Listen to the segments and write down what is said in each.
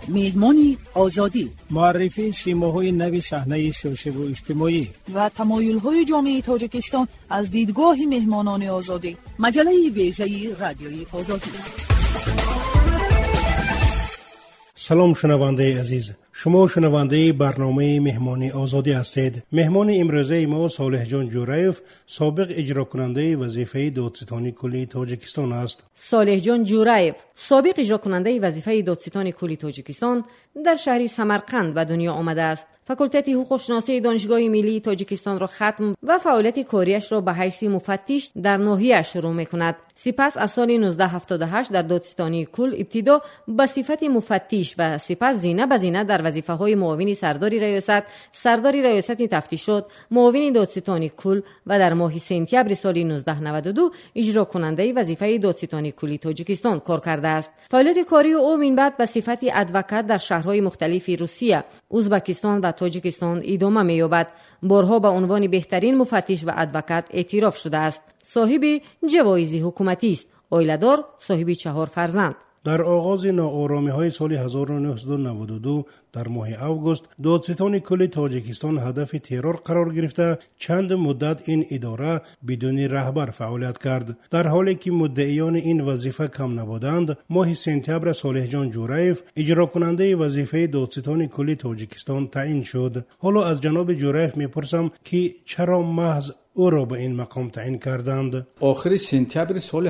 میدمانی آزادی، معرفی شیماهای نوی صحنه سیاسی و اجتماعی و تمایل‌های جامعه تاجیکستان از دیدگاه مهمانان آزادی. مجله ویژه رادیوی آزادی. سلام شنونده عزیز، شما شنونده برنامه مهمانی آزادی هستید. مهمان امروزه ما صالح جان جورایف، سابق اجرا کننده وظیفه دادستانی کلی تاجیکستان است. صالح جان جورایف، سابق اجرا کننده وظیفه دادستانی کلی تاجیکستان، در شهر سمرقند به دنیا آمده است. فاکولته حقوق شناسی دانشگاه ملی تاجیکستان را ختم و فعالیت کاریش را به حیث مفتش در ناحیه شروع می‌کند. سپس از سال 1978 در دادستانی کل ابتدا به صفت مفتش و سپس زینه به زینه در وظیفه‌های معاون سردار ریاست تفتیشات، معاون دادستانی کل و در ماه سپتامبر سال 1992 اجرا کننده وظیفه دادستانی کلی تاجیکستان کار کرده است. فعالیت کاری او من بعد به صفت ادوکات در شهرهای مختلف روسیه، ازبکستان و تاجیکستان ادامه می‌یابد. بارها به عنوان بهترین مفتش و ادوکات اعتراف شده است. صاحب جوایز حکومتی است. عائله‌دار، صاحب 4 فرزند. در آغاز ناآرامی‌های سال 1992 در ماه اوگوست دادستان کل تاجیکستان هدف ترور قرار گرفته چند مدت این اداره بدون رهبر فعالیت کرد. در حالی که مدعیان این وظیفه کم نبودند، ماه سپتامبر صالح جان جورایف اجرا کننده وظیفه دادستان کل تاجیکستان تعیین شد. حالا از جناب جورایف میپرسم که چرا محض او را به این مقام تعیین کردند؟ آخر سپتامبر سال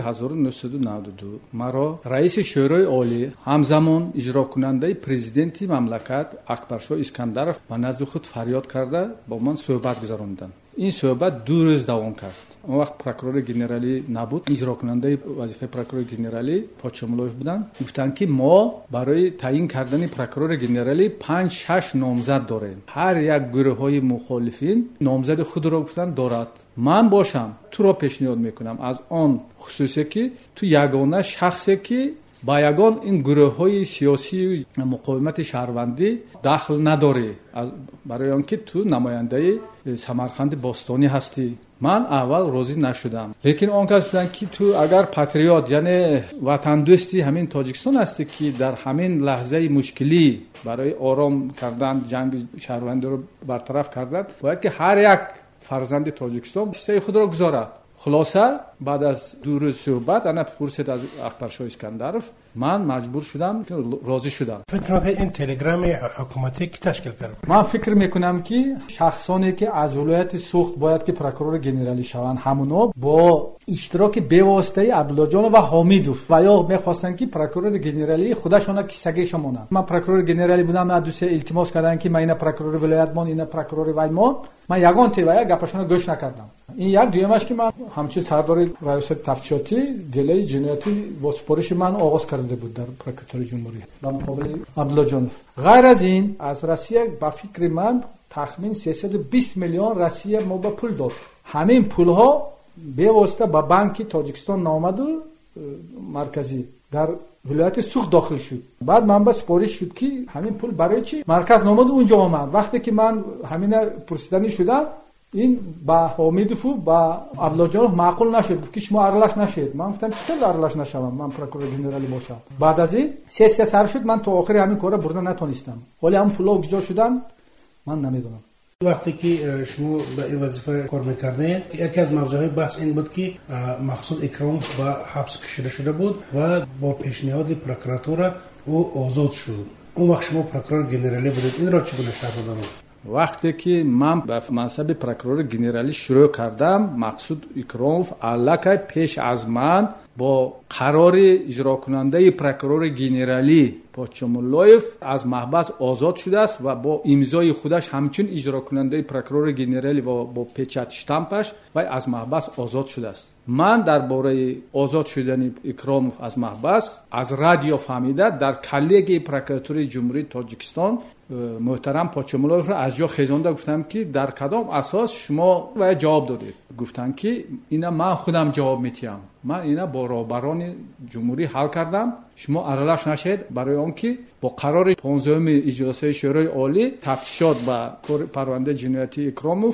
1992 مرا رئیس شورای عالی همزمان اجرا کننده پرزیدنت مملکت اکبرشاه اسکندرов به نزد خود فریاد کرده با من صحبت گذراندند. این صحبت 2 روز دوام کرد. اون وقت پروکورور گنرالی نبود، اجرا کننده وظیفه پروکورور گنرالی پاچاملوف بودن. گفتن که ما برای تعیین کردن پروکورور گنرالی 5-6 نامزد داریم. هر یک گروه های مخالفین نامزد خود را گفتن دارد. من باشم تو را پیشنهاد میکنم از آن خصوصی که تو یگانه شخصی که با یگان این گروه های سیاسی مقاومت شهروندی دخل نداره، برای آنکه تو نماینده سمرقند باستانی هستی. من اول راضی نشدم، لیکن آن کس بودن که تو اگر پاتریوت یعنی وطن دوستی همین تاجیکستان هستی که در همین لحظه مشکلی برای آرام کردن جنگ شهروندی رو برطرف کردن، باید که هر یک فرزند تاجیکستان حصه خود را گذارد. خلاصه بعد از 2 روز صحبت انا پرسید از اکبرشاه اسکندرov، من مجبور شدم که راضی شدم. فکر می‌کنید این تلگرام حکومتی کی تشکیل کرد؟ من فکر میکنم که شخصانی که از ولایت سوخت باید که پروکورور گنرالی شوند همونا با اشتراک بی‌واسطه عبدالله جان و حمیدوف و یا می‌خواستن که پروکورور گنرالی خودشون کیسگیش مونن. من پروکورور گنرالی بودم، من دوست التماس کردن که من اینا پروکورور ولایت مان اینا پروکورور وایمان، من یگان تیویا گپشون گوش نکردم. این یک دویمش که من همچین سردار ریاست تفتیشاتی گله جنایتی با سپارش من آغاز کرده بود در پروکراتوری جمهوری با مقابل عبدالله جانوف. غیر از این از روسیه با فکر من تخمین 320 میلیون روسیه ما با پول داد. همین پول ها به واسطه با بانک تاجیکستان نامد و مرکزی در ولایت سوخت داخل شد. بعد من با سپارش شد که همین پول برای چی مرکز نامد اونجا آمد. وقتی که من همین پرسیدنی شدم، این با حمیدوف و با عبدالله جانوف معقول نشد، گفت که شما ارلاش نشید. من گفتم چطور ارلاش نشوم، من پروکورور گنرالی باشم. بعد از این سیاسی سر شد، من تا آخر همین کارا بردن نتونستم، ولی هم پولا کجا شدن من نمیدونم. وقتی که شما به این وظیفه کار میکردین، یکی از موضوعهای بحث این بود که مقصود اکرام به حبس کشیده شده بود و با پیشنهاد پروکراتور او آزاد شد. اون وقت شما پروکورور گنرالی بودید، این را چگونه شرح بدید؟ وقتی که من به منصب پروکورور گنرالی شروع کردم، مقصود اکرامov علاقه پیش از من با قرار اجرا کننده پروکورور گنرالی پاچاملوف از محبس آزاد شده است و با امضای خودش همچنین اجرا کننده پروکورور گنرالی و با پچت شتامپش و از محبس آزاد شده است. من درباره آزاد شدن اکرامov از محبس از رادیو فهمیده در کلیه پروکراتوری جمهوری تاجیکستان محترم پاچاملوف را از جا خیزانده، گفتم که در کدام اساس شما و جواب دادید؟ گفتن که اینا من خودم جواب میتیم، من اینا با رهبران جمهوری حل کردم، شما ارلاش نشید، برای آنکه با قرار 15 اجلاس شورای عالی تفتیشات با پرونده جنایتی اکرامov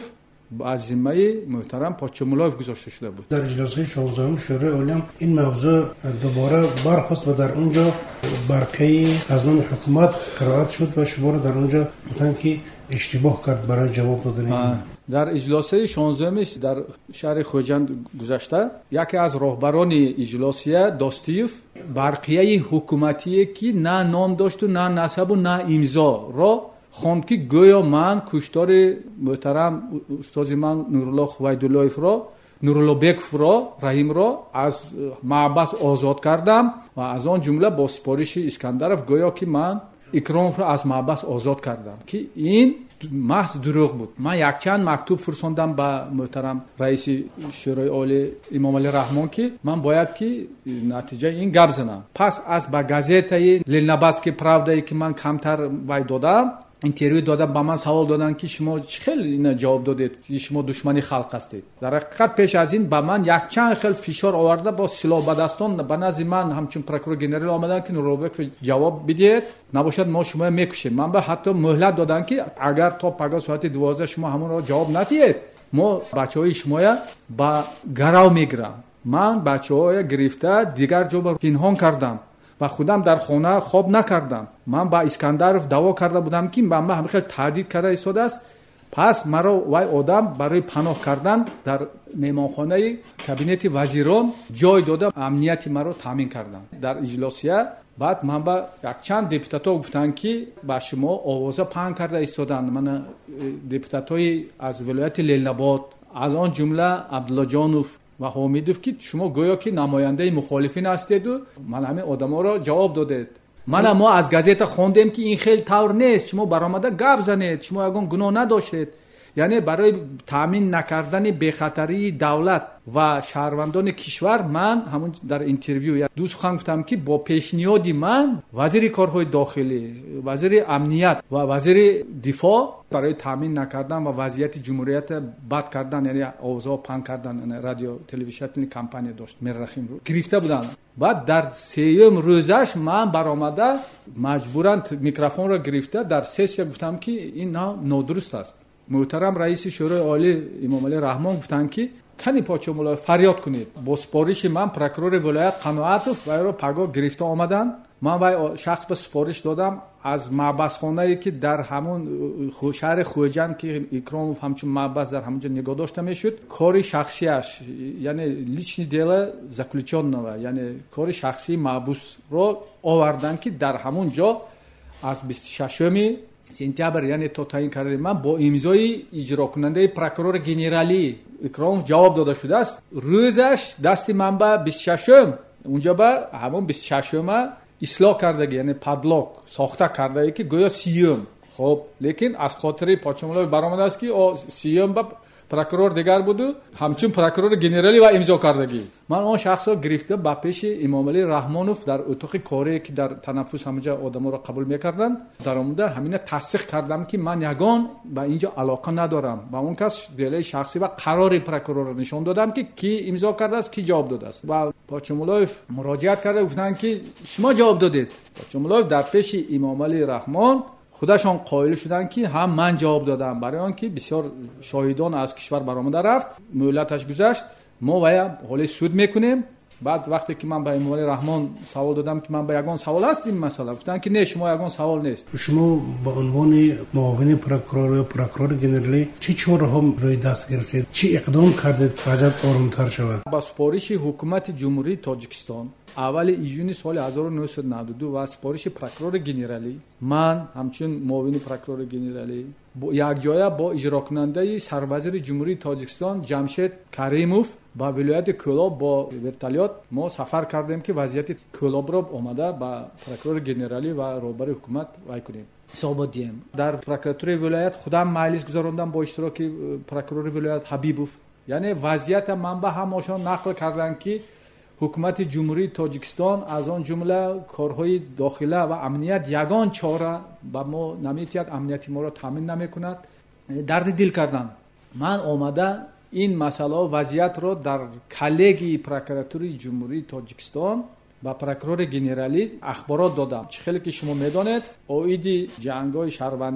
از ذمه محترم پاچمولایف گذاشته شده بود. در اجلاس 16 شورای عالی هم این موضوع دوباره برخاست و در اونجا برقه از نام حکومت قرائت شد و شما در اونجا گفتن که اشتباه کرد برای جواب دادن. در اجلاس 16 در شهر خوجند گذشته یکی از راهبران اجلاسیه داستیف برقیه حکومتی که نه نام داشت و نه نسب و نه امضا را خواند که گویا من کشتار محترم استاد من نورالله خویداللهیف را نورالله بیکف را رحیم را از محبس آزاد کردم و از آن جمله با سپارش اسکندرف گویا که من اکرامов را از محبس آزاد کردم که این محض دروغ بود. من یک چند مکتوب فرستادم به محترم رئیس شورای عالی امام علی رحمان که من باید که نتیجه این گپ زنم. پس از با گازیتای لنابادسکی правда که من کمتر وای دادم اینترویو دادم، با من سوال دادن که شما خیلی اینا جواب دادید شما دشمنی خلق هستید. در حقیقت پیش از این با من یک چند خیلی فشار آورده با سلاح به دستان به نزد من همچون پروکورور گنرال آمدن که نورالله جواب بدید نباشد ما شما میکشیم. من به حتی مهلت دادن که اگر تا پگاه ساعت 12 شما همون را جواب ندید ما بچهای شما با گرو میگیرم. من بچهای گرفته دیگر جا پنهان کردم و خودم در خانه خواب نکردم. من با اسکندرف دعوا کرده بودم که من همه خیلی تهدید کرده ایستاده است. پس مرا وای آدم برای پناه کردن در مهمانخانه کابینت وزیران جای داده امنیت مرا تامین کردن. در اجلاسیه بعد من با یک چند دپوتاتا گفتن که با شما آوازه پهن کرده ایستادن. من دپوتاتای از ولایت لعل‌آباد از آن جمله عبدالله جانوف و حمیدوف که شما گویا که نماینده مخالفین هستید و من همه آدما را جواب دادید. ما از گازیتا خوندیم که این خیلی طور نیست، شما برآمده گپ زنید، شما یگان گناه نداشتید. یعنی برای تامین نکردن بخطری دولت و شهروندان کشور من همون در اینترویو دو سخن گفتم که با پیشنهاد من وزیر کارهای داخلی، وزیر امنیت و وزیر دفاع برای تامین نکردن و وضعیت جمهوریت بد کردن یعنی اوضاع پنگ کردن رادیو تلویزیون کمپانی داشت میررخیم رو گرفته بودن. بعد در سیوم روزش من برآمده مجبورن میکروفون را گرفته در سیس گفتم که این نادرست است. محترم رئیس شورای عالی امام علی رحمان گفتن که کنی پاچمولای فریاد کنید. با سپارش من پروکورور ولایت قناعتوف و رو پگاه گرفته آمدن. من وای شخص به سپارش دادم از محبسخانه‌ای که در همون شهر خوجند که اکرامов همچون محبس در همونجا نگاه داشته میشد کار شخصیش یعنی لیچنی دیل заключенного یعنی کار شخصی محبوس رو آوردن که در همونجا از 26 سپتامبر یعنی تا تعیین کردن من با امضای اجرا کننده پروکورور گنرالی اکرامов جواب داده شده است. روزش دست من به 26 اونجا به همون 26 اصلاح کرده یعنی پادلاک ساخته کرده که گویا 30 خب لیکن از خاطر پاچمولای برآمده است که 30 با پروکورور دیگر بود همچون پروکورور گنرالی و امضا کردگی. من اون شخص رو گرفته با پیش امام علی رحمانوف در اتاق کاری که در تنفس همونجا آدما رو قبول میکردن در اونجا همین تصدیق کردم که من یگان با اینجا علاقه ندارم. با اون کس دلیل شخصی و قرار پروکورور رو نشون دادم که کی امضا کرده است کی جواب داده است. و پاچمولایف مراجعت کرده گفتن که شما جواب دادید. پاچمولایف در پیش امام علی رحمان خودشان قائل شدن که هم من جواب دادم. برای آنکه بسیار شاهدان از کشور برآمده رفت مهلتش گذشت ما ویا حالا سود میکنیم. بعد وقتی که من به امام علی رحمان سوال دادم که من به یگان سوال هست این مسئله گفتن که نه شما یگان سوال نیست. شما با عنوان معاون پروکورور یا پروکورور گنرالی چه چاره‌ها روی دست گرفتید؟ چه اقدام کردید تا وضعیت آرام‌تر شود؟ با سپارش حکومت جمهوری تاجیکستان اول ایژون سال 1992 و سپارش پروکورور گنرالی من همچون معاون پروکورور گنرالی یک جای با اجرا کننده سروزیر جمهوری تاجیکستان جمشید کریموف با ولایت کولاب با ورتالیات ما سفر کردیم که وضعیت کولاب را آمده با پروکورور گنرالی و رهبر حکومت وای کنیم حساب دیم. در پروکوراتور ولایت خودم مجلس گذاروندم با اشتراک پروکورور ولایت حبیبوف. یعنی وضعیت منبع همشون نقل کردن که حکومت جمهوری تاجیکستان از آن جمله کارهای داخله و امنیت یگان چاره با ما نمیتواند امنیت ما را تامین نمیکند. درد دل کردم. من آمده این مسئله وضعیت را در کلگی پروکوراتور جمهوری تاجیکستان با پروکورور گنرالی اخبارات دادم. چه خیلی که شما میدانید اوید جنگ‌های شهروندی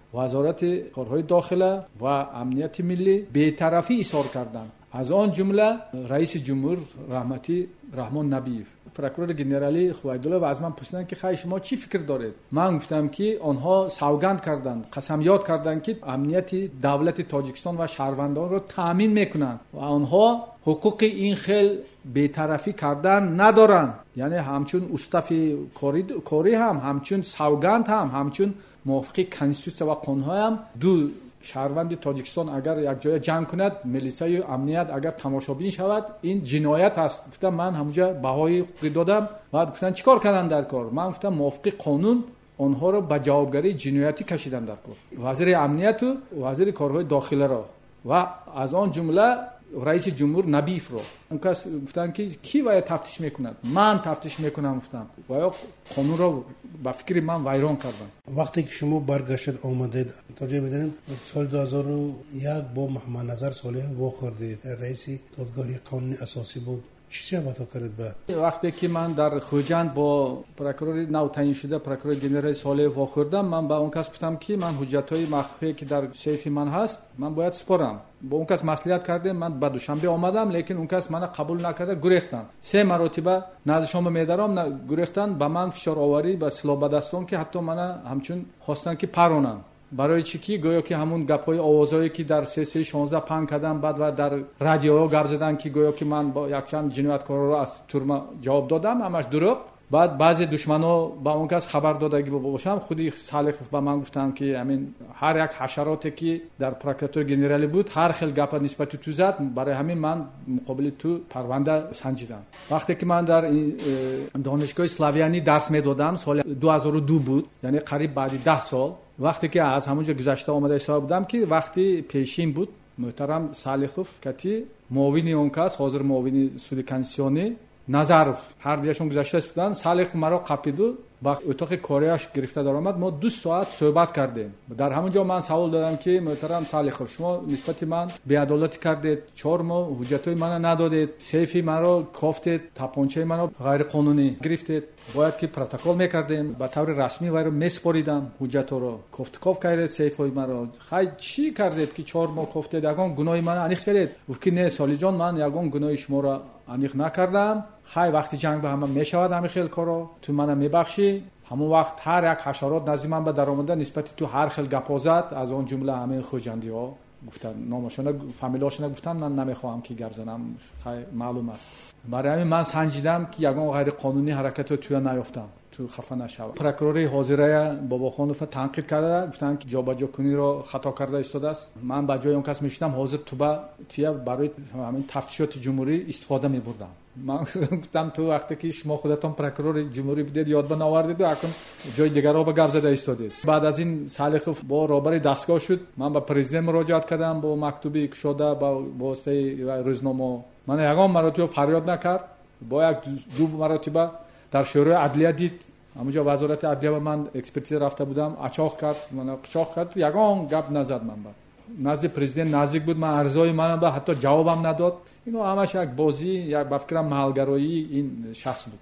وزارت کارهای داخله و امنیت ملی بی‌طرفی اظهار کردند. از آن جمله رئیس جمهور رحمتی رحمان نبیف، پروکورور گنرالی خوایدوله و از من پرسیدند که خواهی شما چی فکر دارید؟ من گفتم که آنها سوگند کردند، قسمیات کردند که امنیت دولت تاجیکستان و شهروندان را تامین میکنند و آنها حقوق این خیل بی‌طرفی کردن ندارند. یعنی همچون استاف کاری هم، همچون سوگند هم، همچون موافقه کنستیتوسیون و قانون هم دو شهروند تاجیکستان اگر یک جای جنگ کند، میلیسای امنیت اگر تماشابین شود، این جنایت است. گفتم من همونجا بهای دادم. بعد گفتن چیکار کردن در کار؟ من گفتم موافق قانون آنها را به جوابگری جنایتی کشیدن در کار. وزیر امنیت و وزیر کارهای داخله را و از آن جمله رئیس جمهور نبیف رو اون کس گفتن که کی باید تفتیش میکند؟ من تفتیش میکنم. گفتم باید قانون رو با فکر من ویران کردم. وقتی که شما برگشتید آمدید توجه می‌داریم سال 2001 با محمد نظر صالح واخوردید، رئیس دادگاه قانونی اساسی بود. چی صحبت کردید بعد؟ وقتی که من در خوجند با پروکورور نو تعیین شده پروکورور گنرال صالح واخوردم، من با اون کس گفتم که من حجت‌های مخفی که در سیف من هست من باید سپارم. با اون کس مصلحت کردم. من با دوشنبه آمدم لیکن اون کس من قبول نکرده، گریختن. 3 مرتبه نزد شما میدارم گریختن، با من فشار آوری با سلاح به دستان که حتی من همچون خواستن که پرونن. برای چی که گویا که همون گپای آوازایی که در 3316 پنگ کردم بعد و در رادیو گپ زدن که گویا که من با یک چند جنایتکارا رو از تورما جواب دادم، همش دروغ. بعد بعضی دشمنا با اون کس خبر دادگی باشم، خودی صالح با من گفتن که همین هر یک حشراتی که در پروکراتور گنرالی بود هر خیل گپ نسبت تو زد، برای همین من مقابل تو پرونده سنجیدم. وقتی که من در دانشگاه اسلاویانی درس میدادم سال 2002 بود، یعنی قریب بعد 10 سال، وقتی که از همونجا گذشته آمده حساب بودم که وقتی پیشین بود محترم صالحوف کتی معاون اون کس حاضر معاون سود کنسیونی نظرف هر دیشون گذشته بودن. صالح مرا قپیدو با اتاق کاریش گرفته در آمد. ما 2 ساعت صحبت کردیم. در همونجا من سوال دادم که محترم صالح شما نسبت من بی‌عدالتی کردید، 4 ماه حجتای من ندادید، سیف مرا کافتید، تپانچه منو غیر قانونی گرفتید، باید که پروتکل میکردیم به طور رسمی وارو میسپاریدم حجت رو، کاف کردید سیفای مرا. خای چی کردید که 4 ماه کافتید؟ یگان گناه من انیخ کردید؟ گفت نه سالی جان من یگان گناه شما را انیخ نکردم. خای وقتی جنگ به هم میشود همین خیل کارا تو منو میبخشی. همون وقت هر یک حشرات نزد من به در آمده نسبت تو هر خیل گپ زد، از اون جمله همین خوجندی ها گفتن نامشون فامیلاشون گفتن من نمیخوام که گپ زنم، معلوم است. برای همین من سنجیدم که یگان غیر قانونی حرکت رو توی نیافتم، تو خفه نشوم. پروکورور حاضره باباخانوف تنقید کرده، گفتن که جابجا کنی رو خطا کرده ایستاده است. من با جای اون کس میشدم حاضر تو با تیا برای همین تفتیشات جمهوری استفاده میبردم. من گفتم تو وقتی که شما خودتون پروکورور جمهوری بودید یاد بناوردید و اکنون جای دیگر رو به گپ زده ایستادید. بعد از این صالحوف با رهبر دستگاه شد، من به پرزیدنت مراجعه کردم با مکتوبی که شده با واسطه روزنامه. من یگان مرتبه فریاد نکرد، با یک 2 مرتبه در شورای عدلیه دید، همونجا وزارت عدلیه و من اکسپرتیز رفته بودم، اچاق کرد، من قشاق کرد، یگان گپ نزد. من بعد نزد پرزیدنت نزدیک بود، من عرضای منم به حتی جوابم نداد. اینو همش یک بازی، یک بفکرم محلگرایی این شخص بود.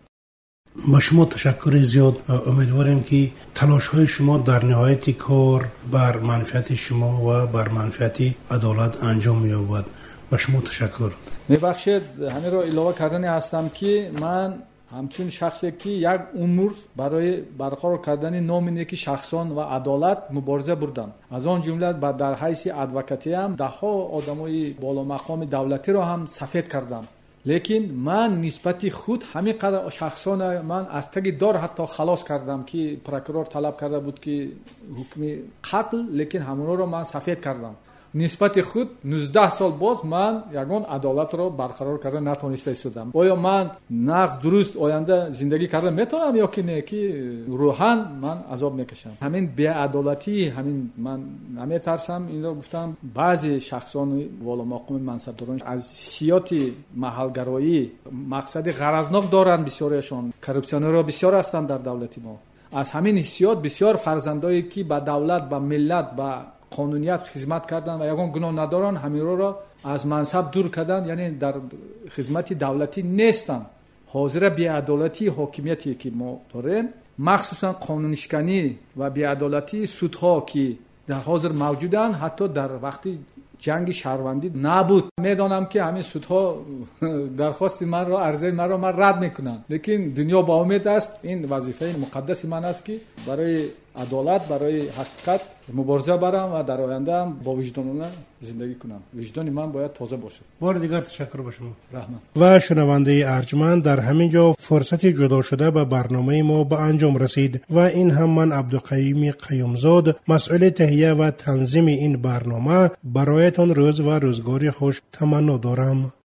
با شما تشکر زیاد. امیدواریم که تلاش های شما در نهایت کار بر منفعت شما و بر منفعت عدالت انجام یابد. با شما تشکر. میبخشید همین رو علاوه کردن هستم که من همچون شخصی که یک امور برای برقرار کردن نام نیکی شخصان و عدالت مبارزه بردم. از آن جمله در حیث ادوکاتی هم 10 آدمای بالا مقام دولتی رو هم سفید کردم. لیکن من نسبت خود همین قدر شخصان من از تگ دار حتی خلاص کردم که پروکورور طلب کرده بود که حکم قتل، لیکن همون رو من سفید کردم. نسبت خود 19 سال باز من یگان عدالت رو برقرار کردن نتونسته ایستادم. آیا من نقض درست آینده زندگی کردن میتونم یا که نه، که روحاً من عذاب میکشم. همین بی‌عدالتی، همین من نمیترسم. این رو گفتم بعضی شخصان والا مقام منصبداران از سیاست محلگرایی مقصد غرضناک دارن، بسیارشون کراپسیونر رو بسیار هستن در دولت ما. از همین حسیات بسیار فرزندایی که با دولت با ملت با قانونیت خدمت کردن و یگان گناه ندارن، همین رو را از منصب دور کردن، یعنی در خدمت دولتی نیستن. حاضر بی‌عدالتی حاکمیتی که ما داریم، مخصوصا قانونشکنی و بی‌عدالتی سودها که در حاضر موجودن، حتی در وقتی جنگ شهروندی نبود. میدانم که همین سودها درخواست من را، عرضه من را رد میکنن، لیکن دنیا با امید است. این وظیفه مقدس من است که برای عدالت، برای حقیقت مبارزه برم و در آینده هم با وجدانانه زندگی کنم. وجدان من باید تازه باشه. بار دیگر تشکر به شما. رحمت. و شنونده ارجمند، در همین جا فرصت جدا شده به برنامه ما به انجام رسید و این هم من عبدالقیوم قیومزاد، مسئول تهیه و تنظیم این برنامه، برایتان روز و روزگاری خوش تمنا دارم.